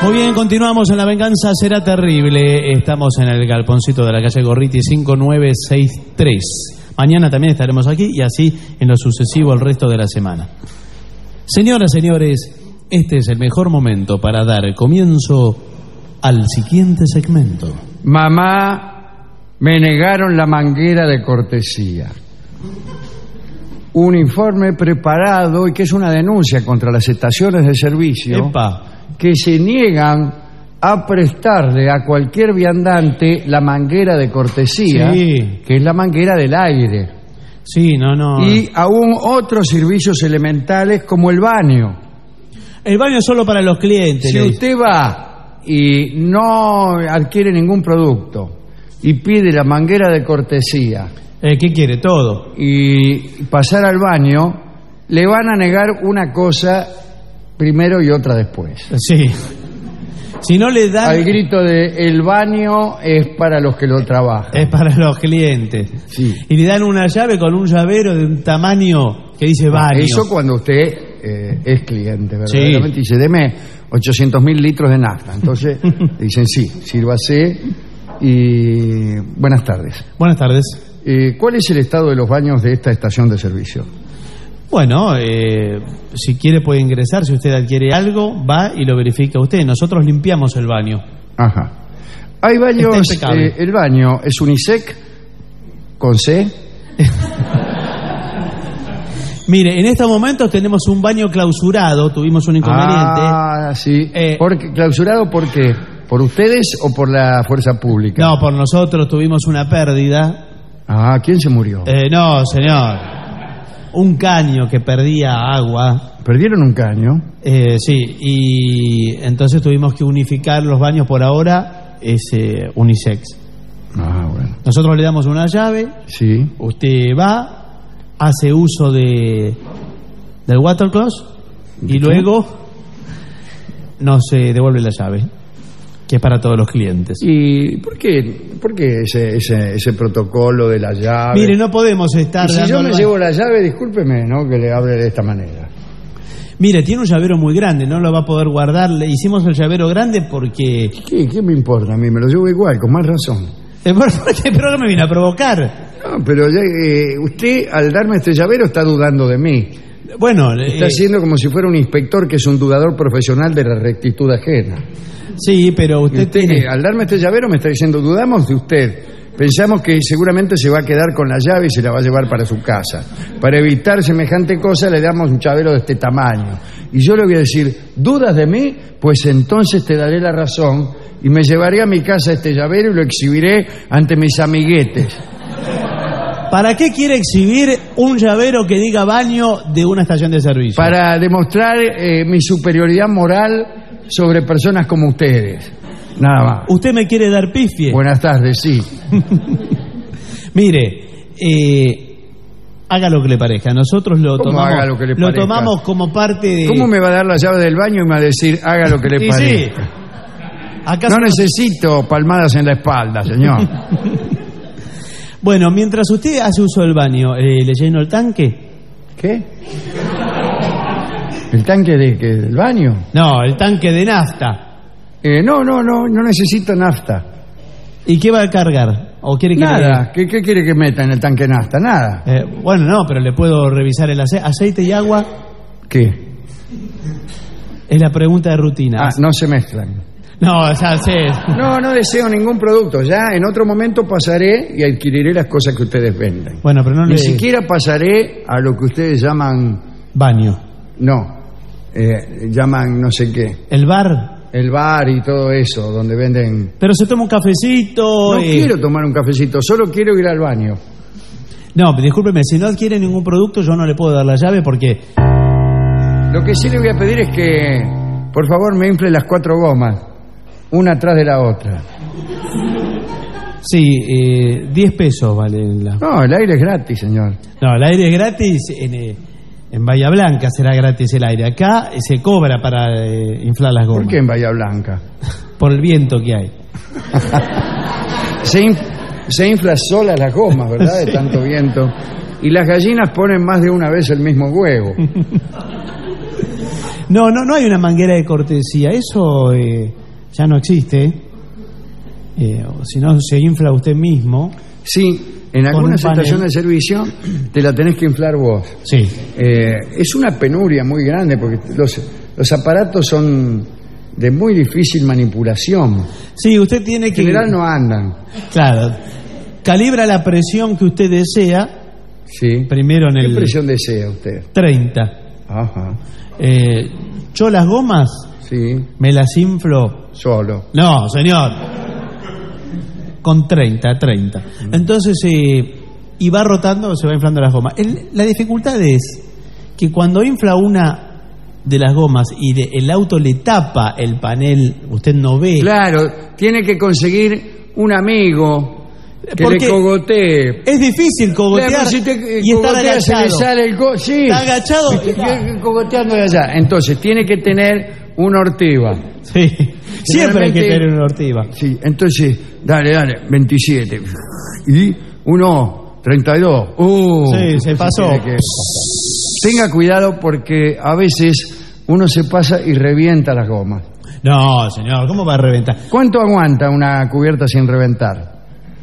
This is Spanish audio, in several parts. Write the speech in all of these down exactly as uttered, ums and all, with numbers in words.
Muy bien, continuamos en La Venganza Será Terrible. Estamos en el galponcito de la calle Gorriti cinco nueve seis tres. Mañana también estaremos aquí y así en lo sucesivo el resto de la semana. Señoras, señores, este es el mejor momento para dar comienzo al siguiente segmento. Mamá, me negaron la manguera de cortesía. Un informe preparado y que es una denuncia contra las estaciones de servicio. Epa. Que se niegan a prestarle a cualquier viandante la manguera de cortesía, sí. que es la manguera del aire. Sí, no, no. Y aún otros servicios elementales como el baño. El baño es solo para los clientes. Si usted va y no adquiere ningún producto y pide la manguera de cortesía, eh, ¿qué quiere? Todo. Y pasar al baño, le van a negar una cosa primero y otra después. Sí. Si no le dan... Al grito de el baño es para los que lo trabajan. Es para los clientes. Sí. Y le dan una llave con un llavero de un tamaño que dice baño. Eso cuando usted eh, es cliente, verdaderamente. Sí. Dice, deme ochocientos mil litros de nafta. Entonces dicen, sí, sírvase y... Buenas tardes. Buenas tardes. Eh, ¿Cuál es el estado de los baños de esta estación de servicio? Bueno, eh, si quiere puede ingresar, si usted adquiere algo, va y lo verifica usted. Nosotros limpiamos el baño. Ajá. Hay baños, eh, el baño es unisex, con C. Mire, en estos momentos tenemos un baño clausurado, tuvimos un inconveniente. Ah, sí. Eh, ¿Por qué? ¿Clausurado por qué? ¿Por ustedes o por la fuerza pública? No, por nosotros tuvimos una pérdida. Ah, ¿quién se murió? Eh, no, señor. Un caño que perdía agua. ¿Perdieron un caño? Eh, sí, y entonces tuvimos que unificar los baños. Por ahora es eh, unisex. Ah, bueno. Nosotros le damos una llave. Sí. Usted va, hace uso de del water closet y luego nos eh, devuelve la llave, que es para todos los clientes. ¿Y por qué, por qué ese, ese, ese protocolo de la llave? Mire, no podemos estar... Y si yo me llevo la llave, discúlpeme, ¿no?, que le hable de esta manera. Mire, tiene un llavero muy grande, no lo va a poder guardar. Le hicimos el llavero grande porque... ¿Qué, qué me importa a mí? Me lo llevo igual, con más razón. ¿Pero no me viene a provocar? No, pero ya, eh, usted, al darme este llavero, está dudando de mí. Bueno... Está eh... haciendo como si fuera un inspector que es un dudador profesional de la rectitud ajena. Sí, pero usted, usted tiene... al darme este llavero me está diciendo, dudamos de usted. Pensamos que seguramente se va a quedar con la llave y se la va a llevar para su casa. Para evitar semejante cosa le damos un llavero de este tamaño. Y yo le voy a decir, ¿dudas de mí? Pues entonces te daré la razón y me llevaré a mi casa este llavero y lo exhibiré ante mis amiguetes. ¿Para qué quiere exhibir un llavero que diga baño de una estación de servicio? Para demostrar eh, mi superioridad moral sobre personas como ustedes. Nada más. ¿Usted me quiere dar pifie? Buenas tardes, sí. Mire, eh, haga lo que le parezca. Nosotros lo ¿Cómo tomamos, haga lo que le lo parezca? tomamos como parte de... ¿Cómo me va a dar la llave del baño y me va a decir, haga lo que le Sí, parezca? sí. ¿Acaso No necesito palmadas en la espalda, señor. Bueno, mientras usted hace uso del baño, eh, ¿le lleno el tanque? ¿Qué? ¿El tanque de, que, del baño? No, el tanque de nafta. Eh, no, no, no, no necesito nafta. ¿Y qué va a cargar? ¿O quiere que Nada. le... ¿Qué, ¿Qué quiere que meta en el tanque de nafta? Nada. Eh, bueno, no, pero le puedo revisar el ace- aceite y agua. ¿Qué? Es la pregunta de rutina. Ah, no se mezclan. No, ya sé. No, no deseo ningún producto. Ya en otro momento pasaré y adquiriré las cosas que ustedes venden. Bueno, pero no Ni le... siquiera pasaré a lo que ustedes llaman... Baño. No, eh, llaman no sé qué. El bar. El bar y todo eso, donde venden... Pero se toma un cafecito... No eh... quiero tomar un cafecito, solo quiero ir al baño. No, discúlpeme, si no adquiere ningún producto yo no le puedo dar la llave porque... Lo que sí le voy a pedir es que, por favor, me infle las cuatro gomas, una atrás de la otra. Sí, eh, diez pesos vale la... No, el aire es gratis, señor. No, el aire es gratis, en, eh, en Bahía Blanca será gratis el aire. Acá eh, se cobra para eh, inflar las gomas. ¿Por qué en Bahía Blanca? Por el viento que hay. se, inf- se infla sola las gomas, ¿verdad? De Sí. tanto viento. Y las gallinas ponen más de una vez el mismo huevo. No, no, no hay una manguera de cortesía. Eso eh, ya no existe. Eh, si no, se infla usted mismo. Sí, en Con algunas un panel. estaciones de servicio te la tenés que inflar vos. Sí. Eh, es una penuria muy grande porque los, los aparatos son de muy difícil manipulación. Sí, usted tiene En que... general no andan. Claro. Calibra la presión que usted desea. Sí. Primero en ¿Qué el... presión desea usted? treinta. Ajá. Eh, yo las gomas Sí. me las inflo... Solo. No, señor. Con treinta, treinta. Entonces, eh, y va rotando, se va inflando las gomas. El- la dificultad es que cuando infla una de las gomas y de- el auto le tapa el panel, usted no ve. Claro, tiene que conseguir un amigo que Porque le cogotee. es difícil cogotear Claro, si te y estar cogotea, se le agachado. sale el co- sí. Está agachado. Y te- cogoteando de allá. Entonces, tiene que tener una ortiva. Sí. Siempre hay que Generalmente- tener una ortiva. Sí, entonces, dale, dale, veintisiete. Y uno, treinta y dos. Uh, Sí, se pasó. tiene que- Tenga cuidado porque a veces uno se pasa y revienta las gomas. No, señor, ¿cómo va a reventar? ¿Cuánto aguanta una cubierta sin reventar?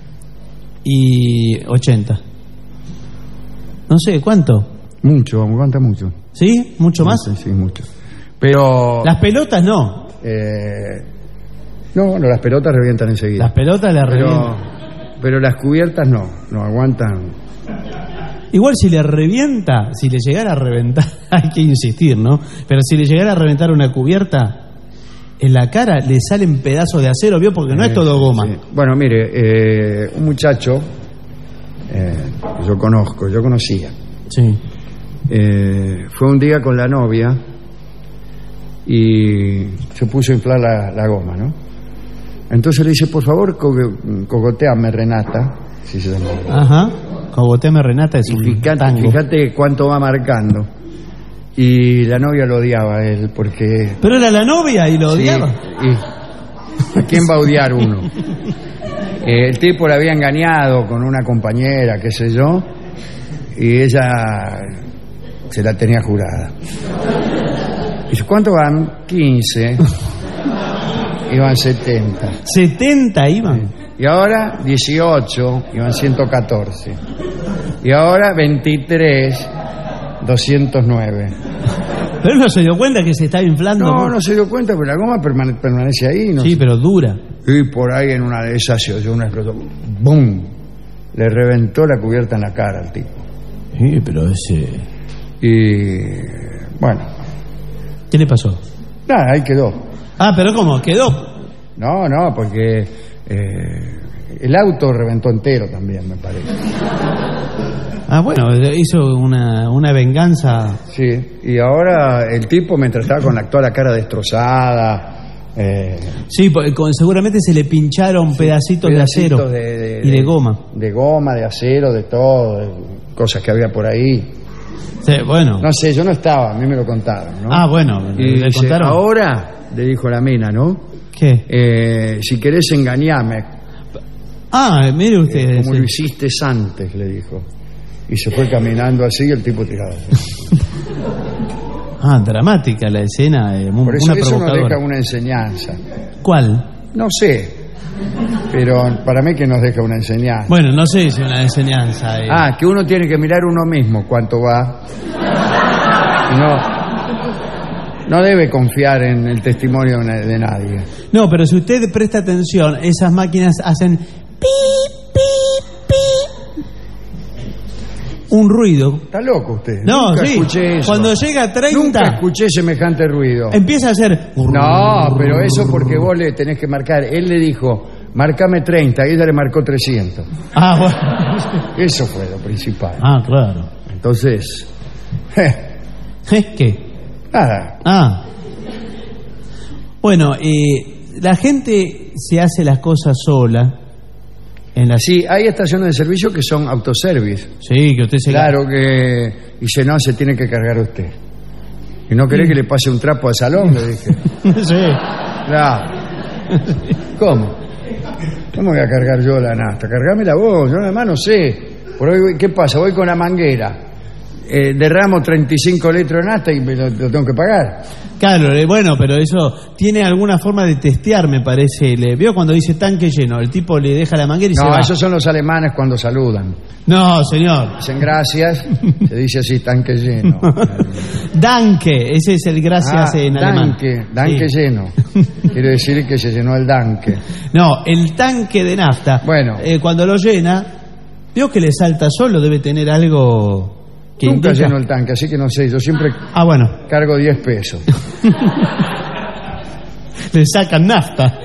Y ochenta. No sé, ¿cuánto? Mucho, aguanta mucho. ¿Sí? ¿Mucho más? Sí, sí, mucho. Pero... Las pelotas no. eh, no, no, las pelotas revientan enseguida. Las pelotas le pero, revientan. pero las cubiertas no, no aguantan. Igual si le revienta, si le llegara a reventar, hay que insistir, ¿no? Pero si le llegara a reventar una cubierta, en la cara le salen pedazos de acero, ¿vio? Porque no es todo goma. Sí. Bueno, mire, eh, un muchacho eh, que yo conozco, yo conocía, Sí. eh, fue un día con la novia y se puso a inflar la, la goma, ¿no? Entonces le dice, por favor, co- cogoteame, Renata, si se llama. Ajá. Cogoteme Renata es Y un fíjate, tango. fíjate cuánto va marcando. Y la novia lo odiaba a él porque... Pero era la novia y lo Sí, odiaba. y- ¿a quién va a odiar uno? Eh, el tipo la había engañado con una compañera, qué sé yo, y ella se la tenía jurada. Dice, ¿cuánto van? quince. Iban setenta. setenta iban. Y ahora dieciocho, iban ciento catorce. Y ahora veintitrés, doscientos nueve. Pero él no se dio cuenta que se estaba inflando. No, no se dio cuenta, pero la goma permane- permanece ahí. No Sí, sé. pero dura. Y por ahí en una de esas se oyó una explosión. ¡Bum! Le reventó la cubierta en la cara al tipo. Sí, pero ese... Y bueno, ¿Qué le pasó? nada, ahí quedó. Ah, pero ¿cómo? ¿Quedó? No, no, porque eh, el auto reventó entero también, me parece. Ah, bueno, hizo una, una venganza. Sí, y ahora el tipo, mientras estaba con la, toda la cara destrozada, eh, Sí, porque con- seguramente se le pincharon pedacitos, de acero pedacitos de- de- y de goma. de goma, de acero, de todo, de cosas que había por ahí. Sí, bueno. No sé, yo no estaba, a mí me lo contaron, ¿no? Ah, bueno, y le dice, contaron. ahora, le dijo la mina, ¿no? ¿Qué? Eh, si querés engañarme, Ah, mire usted. eh, como sí. lo hiciste antes, le dijo. Y se fue caminando así y el tipo tirado. Ah, dramática la escena, eh, muy- Por eso una eso nos provocadora. deja una enseñanza. ¿Cuál? No sé, pero para mí que nos deja una enseñanza. Bueno, no sé si una enseñanza. eh. Ah, que uno tiene que mirar uno mismo cuánto va. No, no debe confiar en el testimonio de de nadie. No, pero si usted presta atención, esas máquinas hacen pi, pi, pi. Un ruido. Está loco usted. No, Nunca sí. escuché eso. Cuando llega a treinta, Nunca escuché semejante ruido. empieza a hacer. No, pero eso porque vos le tenés que marcar. Él le dijo, marcame treinta, y ella le marcó trescientos. Ah, bueno. Eso fue lo principal. Ah, claro. Entonces, eh, ¿Eh? ¿Qué? nada. Ah. Bueno, eh, la gente se hace las cosas sola. En la... Sí, hay estaciones de servicio que son autoservice. Sí, que usted se... Claro que... Y si no, se tiene que cargar usted. ¿Y no querés que le pase un trapo al salón? Le dije. Sí. Claro. ¿Cómo? ¿Cómo voy a cargar yo la nafta? Cargámela vos, yo nada más no sé. Por hoy, ¿qué pasa? Voy con la manguera. eh, derramo treinta y cinco litros de nafta y me lo, lo tengo que pagar. Claro, eh, bueno, pero eso tiene alguna forma de testear, me parece. Le veo cuando dice tanque lleno, el tipo le deja la manguera y se No, va. esos son los alemanes cuando saludan. No, señor. Dicen gracias, se dice así, tanque lleno. Danke, ese es el gracias Ah, en alemán. danke, danke Sí. lleno. Quiere decir que se llenó el danke. No, el tanque de nafta. Bueno. eh, cuando lo llena, veo que le salta solo, debe tener algo que Nunca indica- lleno el tanque, así que no sé, yo siempre Ah, bueno, cargo diez pesos. le sacan nafta.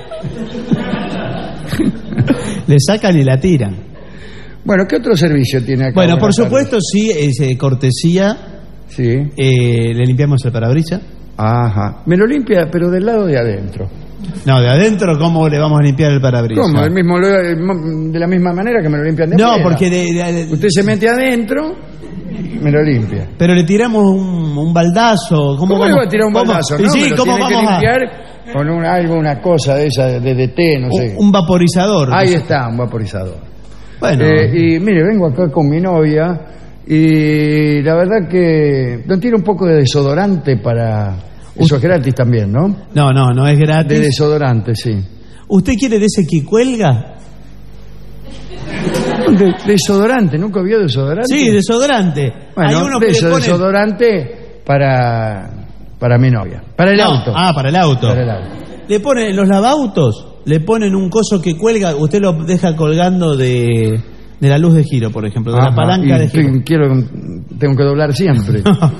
Le sacan y la tiran. Bueno, ¿qué otro servicio tiene acá? Bueno, por Buenas supuesto, sí, es eh, cortesía. tardes. Sí. eh, le limpiamos el parabrisas. Ajá. Me lo limpia, pero del lado de adentro. No, de adentro, ¿cómo le vamos a limpiar el parabrisas? ¿Cómo? Del mismo, de la misma manera que me lo limpian de No, afuera. porque de- de- de- Usted se mete adentro, me lo limpia. pero le tiramos un, un baldazo. ¿Cómo, ¿Cómo le vamos- va a tirar un cómo- baldazo? Sí, No, me lo ¿cómo tiene que vamos a...? limpiar con un, algo, una cosa de esa, de D T, no sé. Un, un vaporizador. Ahí no sé. está, un vaporizador. Bueno, Eh, y mire, vengo acá con mi novia y la verdad que no tiene un poco de desodorante para... Eso es gratis también, ¿no? no, no, no es De gratis. desodorante, sí. ¿Usted quiere de ese que cuelga? De- desodorante, ¿nunca vio desodorante? Sí, desodorante. Hay Bueno, uno de que eso, le pone... desodorante para, para mi novia. Para el No, auto. Ah, para el auto. Para el auto. Le ponen en los lavautos, le ponen un coso que cuelga, usted lo deja colgando de, de la luz de giro, por ejemplo, de Ajá, la palanca y de giro. te- quiero, tengo que doblar siempre.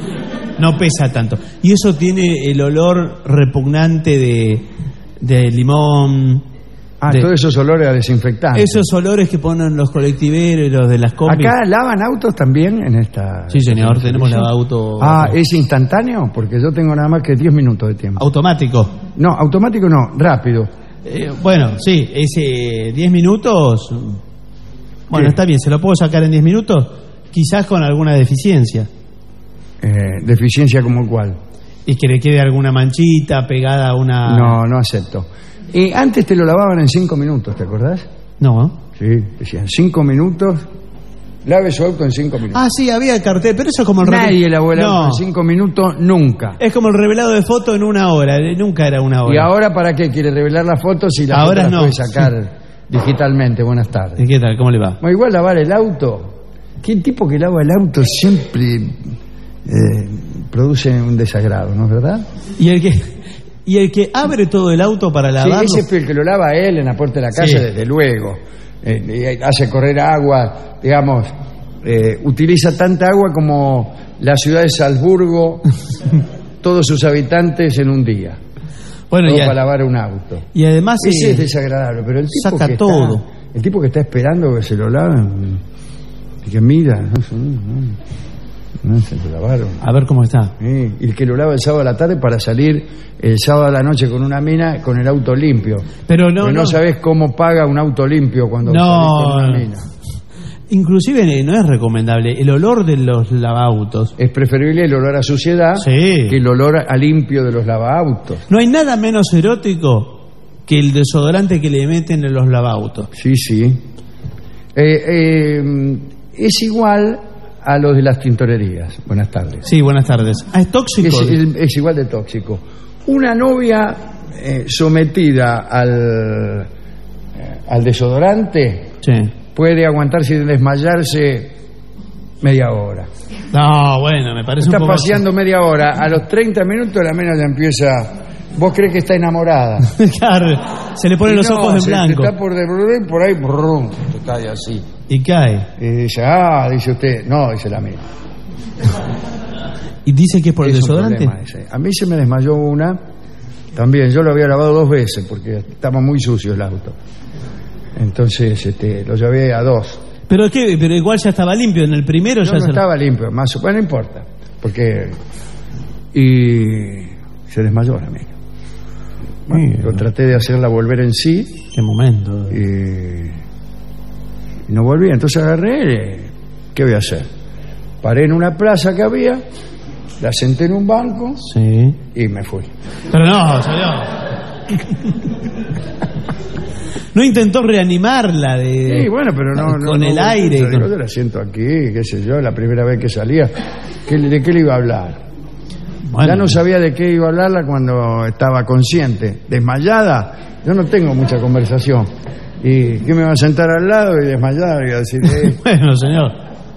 No pesa tanto. Y eso tiene el olor repugnante de, de limón. Ah, de- todos esos olores a desinfectante. Esos olores que ponen los colectiveros y los de las combis. ¿Acá lavan autos también en esta...? Sí, señor, tenemos servicio? lavauto Ah, ¿es instantáneo? Porque yo tengo nada más que diez minutos de tiempo. automático. No, automático no, rápido. Eh, bueno, sí, ese diez minutos. Bueno, ¿Qué? está bien, ¿se lo puedo sacar en diez minutos? Quizás con alguna deficiencia. Eh, ¿Deficiencia como cuál? Y que le quede alguna manchita pegada a una... No, no acepto. Y antes te lo lavaban en cinco minutos, ¿te acordás? No, ¿no? Sí, decían cinco minutos, lave su auto en cinco minutos. Ah, sí, había el cartel, pero eso es como el Nadie revel- lavó el auto No, en cinco minutos, nunca. es como el revelado de foto en una hora, eh, nunca era una hora. ¿Y ahora para qué quiere revelar la foto si la Ahora foto la no. puede sacar digitalmente? Buenas tardes. ¿Y qué tal? ¿Cómo le va? Bueno, igual lavar el auto, ¿qué tipo que lava el auto siempre eh, produce un desagrado, ¿no es verdad? Y el que y el que abre todo el auto para Sí, lavarlo. ese es el que lo lava él en la puerta de la casa, Sí. desde luego. Eh, y hace correr agua, digamos, eh, utiliza tanta agua como la ciudad de Salzburgo, todos sus habitantes en un día. Bueno, Todo y, a- para lavar un auto. y además Ese eh, es desagradable, pero el tipo saca que todo. Está, el tipo que está esperando que se lo laven y que mira, no, no, no, se lo lavaron. a ver cómo está. Eh, y el que lo lava el sábado a la tarde para salir el sábado a la noche con una mina con el auto limpio. Pero no, Pero no, no. sabes cómo paga un auto limpio cuando No. salís con una mina. Inclusive eh, no es recomendable el olor de los lavautos. Es preferible el olor a suciedad Sí. que el olor a limpio de los lavaautos. No hay nada menos erótico que el desodorante que le meten en los lavautos. Sí, sí. Eh, eh, es igual a los de las tintorerías. Buenas tardes. Sí, buenas tardes. Ah, es tóxico. Es, es- es igual de tóxico. Una novia eh, sometida al, eh, al desodorante Sí. puede aguantar sin desmayarse media hora. No, bueno, me parece Está un poco... paseando media hora. A los treinta minutos la mena ya empieza... Vos crees que está enamorada. Claro, se le ponen Y los no, ojos en se- blanco. Te está por devolver por ahí, brum, te cae así. Y cae. Y dice, ah, dice usted. No, dice la mía. Y dice que es por el Es un desodorante. problema ese. A mí se me desmayó una, también, yo lo había lavado dos veces porque estaba muy sucio el auto. Entonces este, lo llevé a dos. Pero qué, pero igual ya estaba limpio en el primero. No, ya no se... estaba limpio, más o- bueno, no importa, porque... Y se desmayó la amiga. Bueno, Mira. yo traté de hacerla volver en sí Qué momento. y, y no volvía. Entonces agarré, ¿qué voy a hacer? Paré en una plaza que había, la senté en un banco Sí. y me fui. Pero no, señor. No intentó reanimarla de, Sí, bueno, pero no... no con no, el no, aire. Yo, con- yo la siento aquí, qué sé yo, la primera vez que salía. ¿qué- ¿De qué le iba a hablar? Bueno, Ya no sabía de qué iba a hablarla cuando estaba consciente. Desmayada, yo no tengo mucha conversación. ¿Y qué me va a sentar al lado y desmayada? Y a decir, eh, Bueno, señor.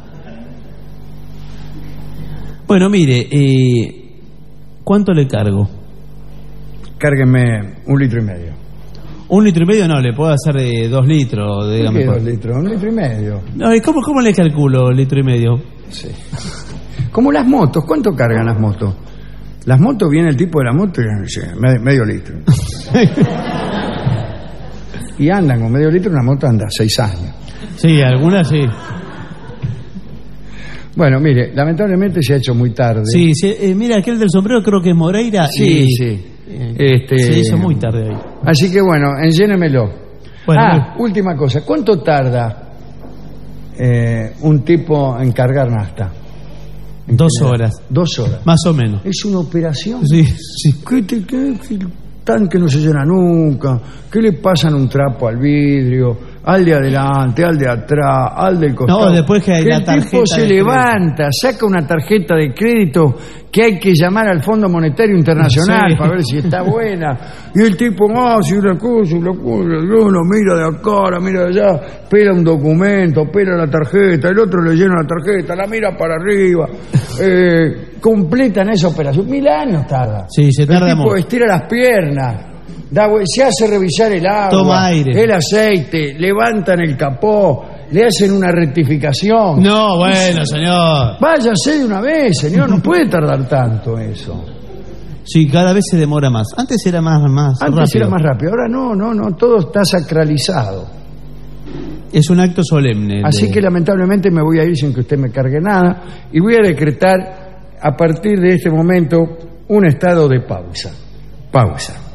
Bueno, mire, eh, ¿cuánto le cargo? cárguenme un litro y medio. Un litro y medio no, le puedo hacer de dos litros, ¿Por dígame. qué por- dos litros? Un litro y medio. No, ¿y cómo, cómo le calculo litro y medio? Sí. Como las motos, ¿cuánto cargan las motos? Las motos, viene el tipo de la moto y dice, "Me- medio litro". Y andan con medio litro, una moto anda seis años. Sí, algunas sí. Bueno, mire, lamentablemente se ha hecho muy tarde. Sí, sí, eh, mira, aquel del sombrero creo que es Moreira. Sí, y, sí. eh, Este- Se hizo muy tarde hoy. Así que bueno, enllénemelo. Bueno, ah, última cosa, ¿cuánto tarda eh, un tipo en cargar nafta? dos horas, Dos horas. más o menos. Es una operación. Sí, sí. ¿Qué, te- qué- qué- el tanque no se llena nunca? ¿Qué le pasan un trapo al vidrio? Al de adelante, al de atrás, al del costado. No, después que hay la el tarjeta tipo se de levanta, saca una tarjeta de crédito que hay que llamar al Fondo Monetario Internacional Sí. para ver si está buena. Y el tipo, ah, si una cosa, una cosa, uno mira de acá, la mira de allá, pela un documento, pela la tarjeta, el otro le llena la tarjeta, la mira para arriba. Eh, completan esa operación. Mil años tarda. Sí, se tarda El tipo mucho. estira las piernas, da vue- se hace revisar el agua, Toma aire. el aceite, levantan el capó, le hacen una rectificación. No, bueno, señor. Váyase de una vez, señor, no puede tardar tanto eso. Sí, cada vez se demora más. Antes era más, más Antes rápido. era más rápido, ahora no, no, no, todo está sacralizado. Es un acto solemne. Así de- que lamentablemente me voy a ir sin que usted me cargue nada y voy a decretar a partir de este momento un estado de pausa. Pausa.